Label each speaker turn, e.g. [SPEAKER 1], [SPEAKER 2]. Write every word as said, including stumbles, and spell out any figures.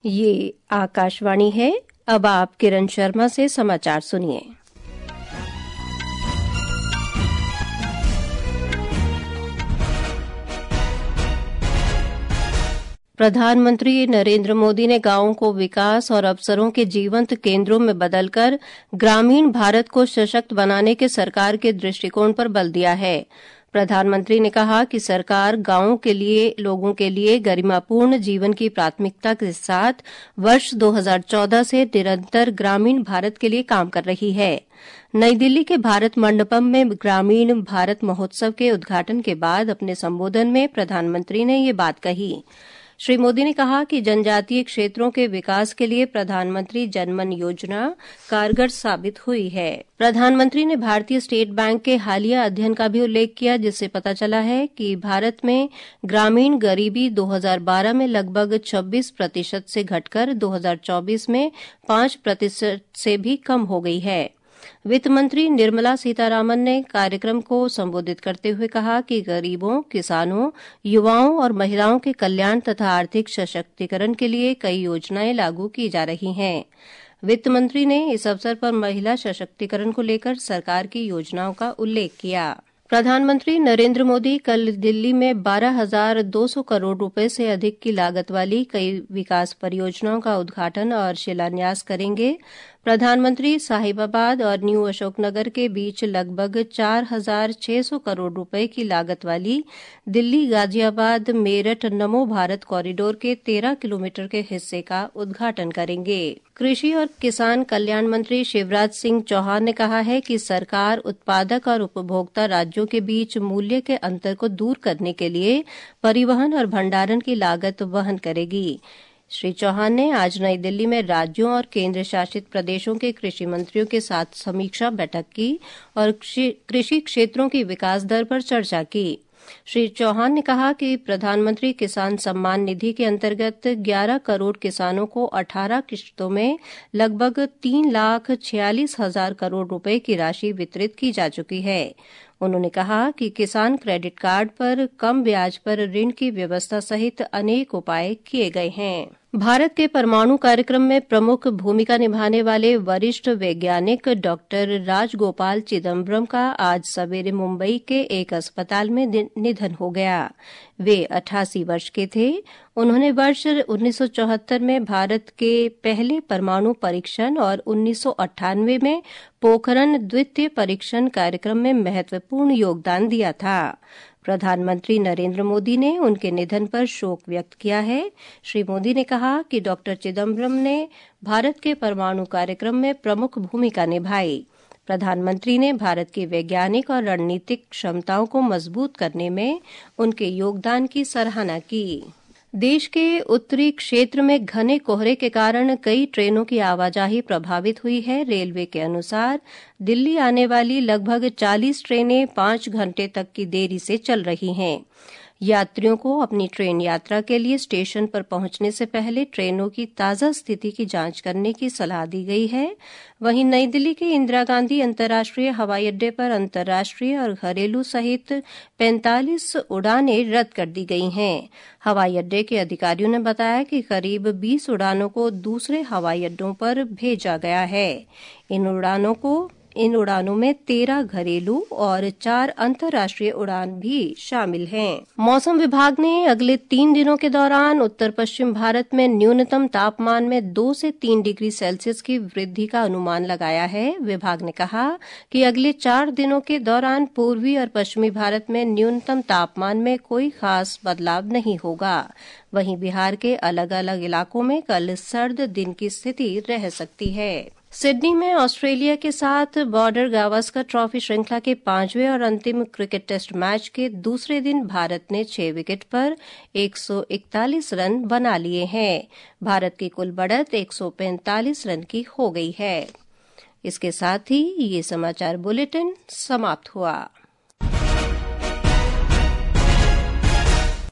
[SPEAKER 1] ये आकाशवाणी है। अब आप किरण शर्मा से समाचार सुनिए। प्रधानमंत्री नरेंद्र मोदी ने गांवों को विकास और अवसरों के जीवंत केंद्रों में बदलकर ग्रामीण भारत को सशक्त बनाने के सरकार के दृष्टिकोण पर बल दिया है। प्रधानमंत्री ने कहा कि सरकार गांवों के लिए लोगों के लिए गरिमापूर्ण जीवन की प्राथमिकता के साथ वर्ष दो हज़ार चौदह से निरंतर ग्रामीण भारत के लिए काम कर रही है। नई दिल्ली के भारत मंडपम में ग्रामीण भारत महोत्सव के उद्घाटन के बाद अपने संबोधन में प्रधानमंत्री ने ये बात कही। श्री मोदी ने कहा कि जनजातीय क्षेत्रों के विकास के लिए प्रधानमंत्री जनमन योजना कारगर साबित हुई है। प्रधानमंत्री ने भारतीय स्टेट बैंक के हालिया अध्ययन का भी उल्लेख किया, जिससे पता चला है कि भारत में ग्रामीण गरीबी दो हज़ार बारह में लगभग छब्बीस प्रतिशत से घटकर दो हज़ार चौबीस में पांच प्रतिशत से भी कम हो गई है। वित्त मंत्री निर्मला सीतारामन ने कार्यक्रम को संबोधित करते हुए कहा कि गरीबों, किसानों, युवाओं और महिलाओं के कल्याण तथा आर्थिक सशक्तिकरण के लिए कई योजनाएं लागू की जा रही हैं। वित्त मंत्री ने इस अवसर पर महिला सशक्तिकरण को लेकर सरकार की योजनाओं का उल्लेख किया। प्रधानमंत्री नरेंद्र मोदी कल दिल्ली में बारह हज़ार दो सौ करोड़ रुपए से अधिक की लागत वाली कई विकास परियोजनाओं का उद्घाटन और शिलान्यास करेंगे। प्रधानमंत्री साहिबाबाद और न्यू अशोकनगर के बीच लगभग चार हज़ार छह सौ करोड़ रुपए की लागत वाली दिल्ली गाजियाबाद मेरठ नमो भारत कॉरिडोर के तेरह किलोमीटर के हिस्से का उद्घाटन करेंगे। कृषि और किसान कल्याण मंत्री शिवराज सिंह चौहान ने कहा है कि सरकार उत्पादक और उपभोक्ता राज्यों के बीच मूल्य के अंतर को दूर करने के लिए परिवहन और भंडारण की लागत वहन करेगी। श्री चौहान ने आज नई दिल्ली में राज्यों और केंद्र शासित प्रदेशों के कृषि मंत्रियों के साथ समीक्षा बैठक की और कृषि क्षेत्रों की विकास दर पर चर्चा की। श्री चौहान ने कहा कि प्रधानमंत्री किसान सम्मान निधि के अंतर्गत ग्यारह करोड़ किसानों को अठारह किश्तों में लगभग तीन लाख छियालीस हजार करोड़ रुपए की राशि वितरित की जा चुकी है। उन्होंने कहा कि किसान क्रेडिट कार्ड पर कम ब्याज पर ऋण की व्यवस्था सहित अनेक उपाय किए गए हैं। भारत के परमाणु कार्यक्रम में प्रमुख भूमिका निभाने वाले वरिष्ठ वैज्ञानिक डॉक्टर राजगोपाल चिदम्बरम का आज सवेरे मुंबई के एक अस्पताल में निधन हो गया। वे अट्ठासी वर्ष के थे। उन्होंने वर्ष उन्नीस सौ चौहत्तर में भारत के पहले परमाणु परीक्षण और उन्नीस सौ अट्ठानवे में पोखरण द्वितीय परीक्षण कार्यक्रम में महत्वपूर्ण योगदान दिया था। प्रधानमंत्री नरेंद्र मोदी ने उनके निधन पर शोक व्यक्त किया है। श्री मोदी ने कहा कि डॉक्टर चिदम्बरम ने भारत के परमाणु कार्यक्रम में प्रमुख भूमिका निभाई। प्रधानमंत्री ने भारत की वैज्ञानिक और रणनीतिक क्षमताओं को मजबूत करने में उनके योगदान की सराहना की। देश के उत्तरी क्षेत्र में घने कोहरे के कारण कई ट्रेनों की आवाजाही प्रभावित हुई है। रेलवे के अनुसार दिल्ली आने वाली लगभग चालीस ट्रेनें पांच घंटे तक की देरी से चल रही हैं। यात्रियों को अपनी ट्रेन यात्रा के लिए स्टेशन पर पहुंचने से पहले ट्रेनों की ताजा स्थिति की जांच करने की सलाह दी गई है। वहीं नई दिल्ली के इंदिरा गांधी अंतर्राष्ट्रीय हवाई अड्डे पर अंतर्राष्ट्रीय और घरेलू सहित पैंतालीस उड़ानें रद्द कर दी गई हैं। हवाई अड्डे के अधिकारियों ने बताया कि करीब बीस उड़ानों को दूसरे हवाई अड्डों पर भेजा गया है। इन उड़ानों को इन उड़ानों में तेरह घरेलू और चार अंतर्राष्ट्रीय उड़ान भी शामिल हैं। मौसम विभाग ने अगले तीन दिनों के दौरान उत्तर पश्चिम भारत में न्यूनतम तापमान में दो से तीन डिग्री सेल्सियस की वृद्धि का अनुमान लगाया है। विभाग ने कहा कि अगले चार दिनों के दौरान पूर्वी और पश्चिमी भारत में न्यूनतम तापमान में कोई खास बदलाव नहीं होगा। वहीं बिहार के अलग अलग इलाकों में कल सर्द दिन की स्थिति रह सकती है। सिडनी में ऑस्ट्रेलिया के साथ बॉर्डर गावस्कर ट्रॉफी श्रृंखला के पांचवें और अंतिम क्रिकेट टेस्ट मैच के दूसरे दिन भारत ने छह विकेट पर एक सौ इकतालीस रन बना लिए हैं। भारत की कुल बढ़त एक सौ पैंतालीस रन की हो गई है। इसके साथ ही ये समाचार बुलेटिन समाप्त हुआ।